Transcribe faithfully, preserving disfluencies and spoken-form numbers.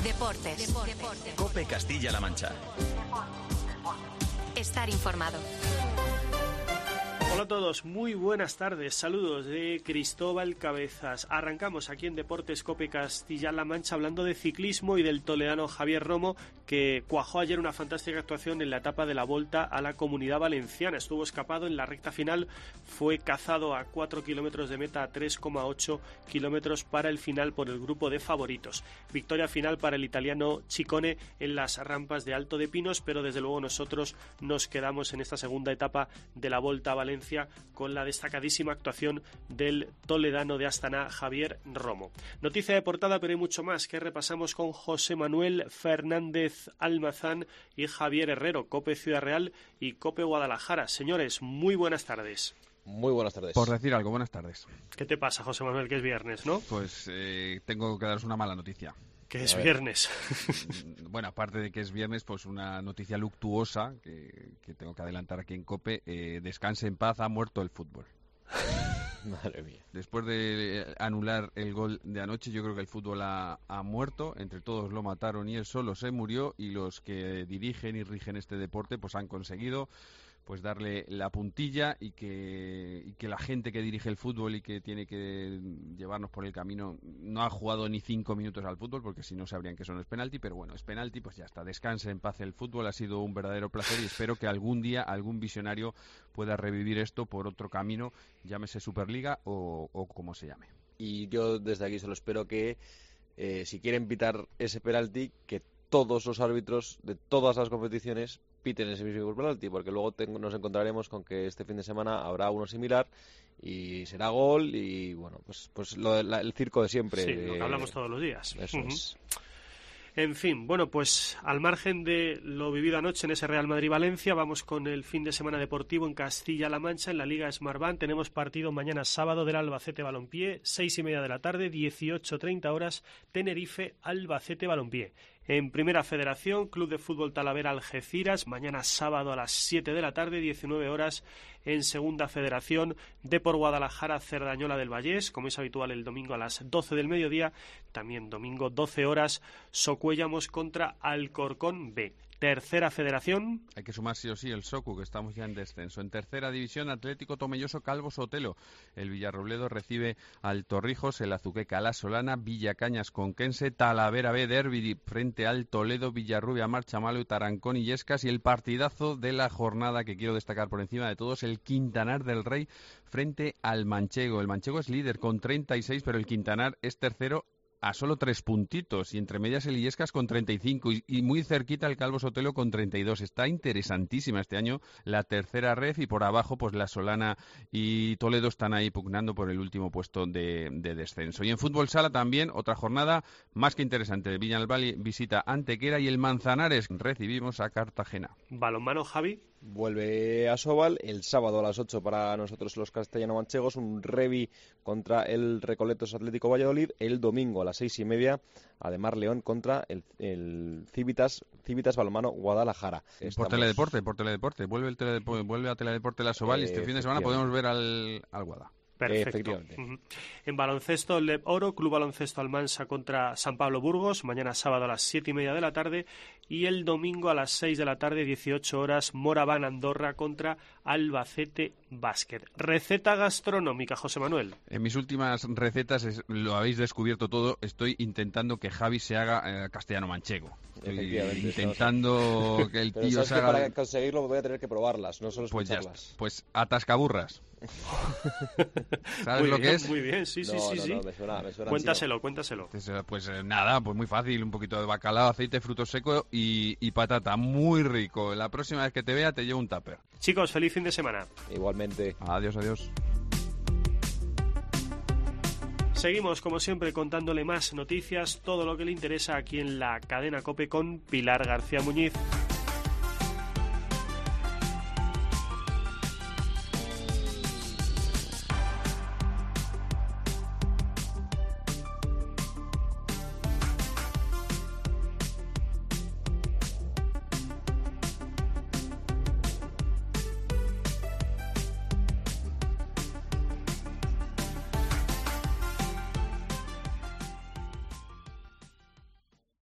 Deportes. Deportes. COPE Castilla-La Mancha. Estar informado. Hola a todos, muy buenas tardes, saludos de Cristóbal Cabezas. Arrancamos aquí en Deportes COPE Castilla-La Mancha hablando de ciclismo y del toledano Javier Romo, que cuajó ayer una fantástica actuación en la etapa de la Volta a la Comunidad Valenciana. Estuvo escapado en la recta final, fue cazado a cuatro kilómetros de meta, a tres coma ocho kilómetros para el final por el grupo de favoritos. Victoria final para el italiano Ciccone en las rampas de Alto de Pinos, pero desde luego nosotros nos quedamos en esta segunda etapa de la Volta a Valencia con la destacadísima actuación del toledano de Astana, Javier Romo. Noticia de portada, pero hay mucho más que repasamos con José Manuel Fernández Almazán y Javier Herrero, COPE Ciudad Real y COPE Guadalajara. Señores, muy buenas tardes. Muy buenas tardes. Por decir algo, buenas tardes. ¿Qué te pasa, José Manuel, que es viernes, no? Pues eh, tengo que daros una mala noticia. Que es viernes. Bueno, aparte de que es viernes, pues una noticia luctuosa que, que tengo que adelantar aquí en COPE. Eh, descanse en paz, ha muerto el fútbol. Madre mía. Después de anular el gol de anoche, yo creo que el fútbol ha, ha muerto. Entre todos lo mataron y él solo se murió. Y los que dirigen y rigen este deporte pues han conseguido pues darle la puntilla y que, y que la gente que dirige el fútbol y que tiene que llevarnos por el camino no ha jugado ni cinco minutos al fútbol, porque si no sabrían que eso no es penalti, pero bueno, es penalti, pues ya está, descanse en paz el fútbol, ha sido un verdadero placer y espero que algún día algún visionario pueda revivir esto por otro camino, llámese Superliga o, o como se llame. Y yo desde aquí solo espero que eh, si quieren pitar ese penalti, que todos los árbitros de todas las competiciones piten ese mismo penalti, porque luego tengo, nos encontraremos con que este fin de semana habrá uno similar y será gol y bueno, pues pues lo, la, el circo de siempre. Sí, lo que hablamos todos los días. Eso uh-huh. es. En fin, bueno, pues al margen de lo vivido anoche en ese Real Madrid-Valencia, vamos con el fin de semana deportivo en Castilla-La Mancha, en la Liga Smartbank. Tenemos partido mañana sábado del Albacete Balompié, seis y media de la tarde, dieciocho treinta horas, Tenerife-Albacete Balompié. En Primera Federación, Club de Fútbol Talavera Algeciras, mañana sábado a las siete de la tarde, diecinueve horas. En Segunda Federación, Depor Guadalajara Cerdañola del Vallés, como es habitual el domingo a las doce del mediodía, también domingo doce horas, Socuellamos contra Alcorcón B. Tercera Federación. Hay que sumar sí o sí el Socu, que estamos ya en descenso. En Tercera División, Atlético Tomelloso Calvo Sotelo. El Villarrobledo recibe al Torrijos, el Azuqueca La Solana, Villacañas Conquense, Talavera B Derby frente al Toledo, Villarrubia Marchamalo y Tarancón y Illescas. Y el partidazo de la jornada que quiero destacar por encima de todos, el Quintanar del Rey frente al Manchego. El Manchego es líder con treinta y seis, pero el Quintanar es tercero a solo tres puntitos, y entre medias el Illescas con treinta y cinco, y, y muy cerquita el Calvo Sotelo con treinta y dos. Está interesantísima este año la tercera red, y por abajo pues la Solana y Toledo están ahí pugnando por el último puesto de, de descenso. Y en fútbol sala también otra jornada más que interesante. Villalbali visita Antequera y el Manzanares recibimos a Cartagena. Balonmano, Javi. Vuelve a Sobal el sábado a las ocho para nosotros los castellano-manchegos, un revi contra el Recoletos Atlético Valladolid. El domingo a las seis y media, Ademar León contra el, el Civitas, Civitas Balonmano Guadalajara. Estamos... Por Teledeporte, por Teledeporte. Vuelve, el teledeporte, vuelve a Teledeporte la Sobal eh, y este fin de semana podemos ver al, al Guada. Perfecto. Uh-huh. En baloncesto, el Oro, Club Baloncesto Almansa contra San Pablo Burgos, mañana sábado a las siete y media de la tarde, y el domingo a las seis de la tarde, dieciocho horas, Moraván Andorra contra Albacete Básquet. Receta gastronómica, José Manuel. En mis últimas recetas, es, lo habéis descubierto todo, estoy intentando que Javi se haga eh, castellano-manchego. Intentando que el Pero tío se haga... Para conseguirlo voy a tener que probarlas, no solo pues escucharlas. Ya, pues atascaburras. ¿Sabes muy lo bien, que es? Muy bien, sí, sí, no, sí. No, sí. no, me suena, me suena cuéntaselo, cuéntaselo. Pues, pues eh, nada, pues muy fácil, un poquito de bacalao, aceite, fruto seco y, y patata, muy rico. La próxima vez que te vea te llevo un tupper. Chicos, feliz fin de semana. Igualmente. Adiós, adiós. Seguimos, como siempre, contándole más noticias, todo lo que le interesa aquí en la cadena COPE con Pilar García Muñiz.